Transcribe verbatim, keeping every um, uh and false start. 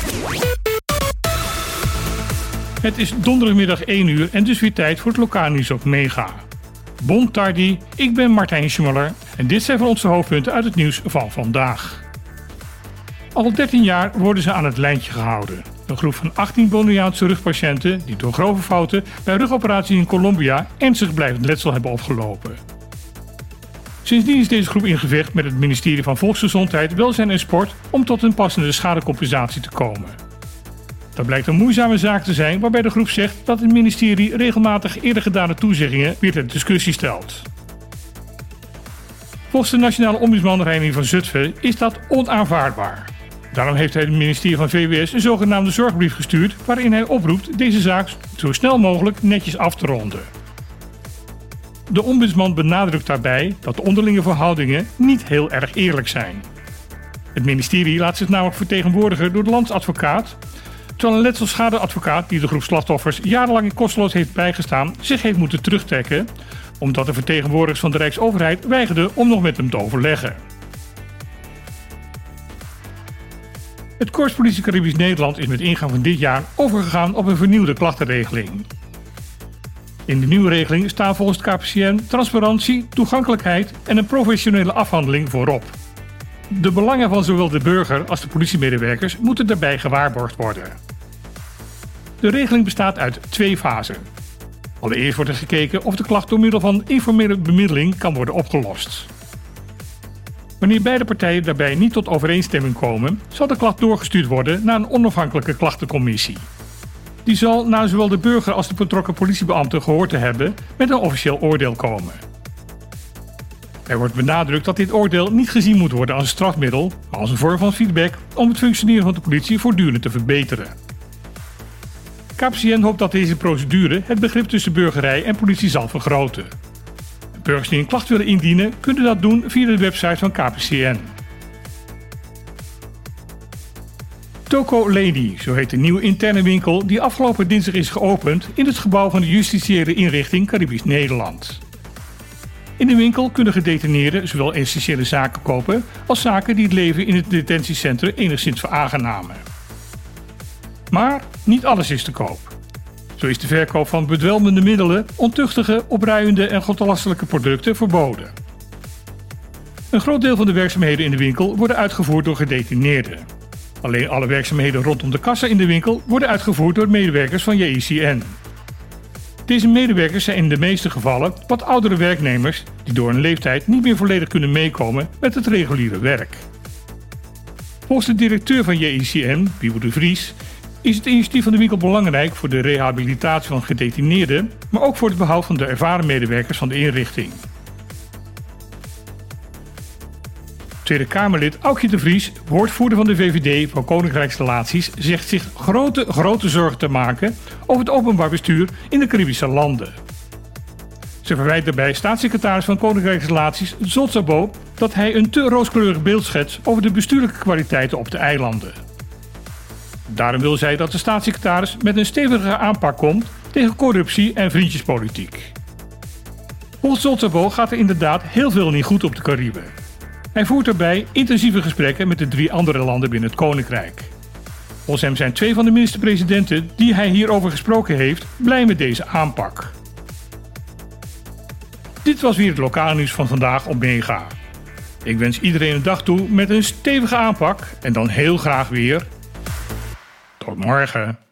Het is donderdagmiddag één uur en dus weer tijd voor het lokaal nieuws op Mega. Bon tardi, ik ben Martijn Schmuller en dit zijn voor ons de hoofdpunten uit het nieuws van vandaag. Al dertien jaar worden ze aan het lijntje gehouden. Een groep van achttien Boliviaanse rugpatiënten die door grove fouten bij een rugoperatie in Colombia ernstig blijvend letsel hebben opgelopen. Sindsdien is deze groep in gevecht met het ministerie van Volksgezondheid, Welzijn en Sport om tot een passende schadecompensatie te komen. Dat blijkt een moeizame zaak te zijn waarbij de groep zegt dat het ministerie regelmatig eerder gedane toezeggingen weer ter discussie stelt. Volgens de Nationale Ombudsman Reinier van Zutphen is dat onaanvaardbaar. Daarom heeft hij het ministerie van V W S een zogenaamde zorgbrief gestuurd waarin hij oproept deze zaak zo snel mogelijk netjes af te ronden. De ombudsman benadrukt daarbij dat de onderlinge verhoudingen niet heel erg eerlijk zijn. Het ministerie laat zich namelijk vertegenwoordigen door de landsadvocaat, terwijl een letselschadeadvocaat die de groep slachtoffers jarenlang in kosteloos heeft bijgestaan zich heeft moeten terugtrekken, omdat de vertegenwoordigers van de Rijksoverheid weigerden om nog met hem te overleggen. Het Korps Politie Caribisch Nederland is met ingang van dit jaar overgegaan op een vernieuwde klachtenregeling. In de nieuwe regeling staan volgens het K P C N transparantie, toegankelijkheid en een professionele afhandeling voorop. De belangen van zowel de burger als de politiemedewerkers moeten daarbij gewaarborgd worden. De regeling bestaat uit twee fasen. Allereerst wordt er gekeken of de klacht door middel van informele bemiddeling kan worden opgelost. Wanneer beide partijen daarbij niet tot overeenstemming komen, zal de klacht doorgestuurd worden naar een onafhankelijke klachtencommissie. Die zal na zowel de burger als de betrokken politiebeambte gehoord te hebben met een officieel oordeel komen. Er wordt benadrukt dat dit oordeel niet gezien moet worden als een strafmiddel, maar als een vorm van feedback om het functioneren van de politie voortdurend te verbeteren. K P C N hoopt dat deze procedure het begrip tussen burgerij en politie zal vergroten. Burgers die een klacht willen indienen kunnen dat doen via de website van K P C N. Toko Lady, zo heet de nieuwe interne winkel die afgelopen dinsdag is geopend in het gebouw van de justitiële inrichting Caribisch Nederland. In de winkel kunnen gedetineerden zowel essentiële zaken kopen als zaken die het leven in het detentiecentrum enigszins veraangenamen. Maar niet alles is te koop. Zo is de verkoop van bedwelmende middelen, ontuchtige, opruiende en godlastelijke producten verboden. Een groot deel van de werkzaamheden in de winkel worden uitgevoerd door gedetineerden. Alleen alle werkzaamheden rondom de kassa in de winkel worden uitgevoerd door medewerkers van J I C N. Deze medewerkers zijn in de meeste gevallen wat oudere werknemers die door hun leeftijd niet meer volledig kunnen meekomen met het reguliere werk. Volgens de directeur van J I C N, Wiebo de Vries, is het initiatief van de winkel belangrijk voor de rehabilitatie van gedetineerden, maar ook voor het behoud van de ervaren medewerkers van de inrichting. Tweede Kamerlid Aukje de Vries, woordvoerder van de V V D van Koninkrijksrelaties, zegt zich grote, grote zorgen te maken over het openbaar bestuur in de Caribische landen. Ze verwijt daarbij staatssecretaris van Koninkrijksrelaties Zsolt Szabó dat hij een te rooskleurig beeld schetst over de bestuurlijke kwaliteiten op de eilanden. Daarom wil zij dat de staatssecretaris met een stevige aanpak komt tegen corruptie en vriendjespolitiek. Volgens Zsolt Szabó gaat er inderdaad heel veel niet goed op de Cariben. Hij voert daarbij intensieve gesprekken met de drie andere landen binnen het Koninkrijk. Volgens hem zijn twee van de minister-presidenten die hij hierover gesproken heeft blij met deze aanpak. Dit was weer het lokale nieuws van vandaag op Mega. Ik wens iedereen een dag toe met een stevige aanpak en dan heel graag weer tot morgen.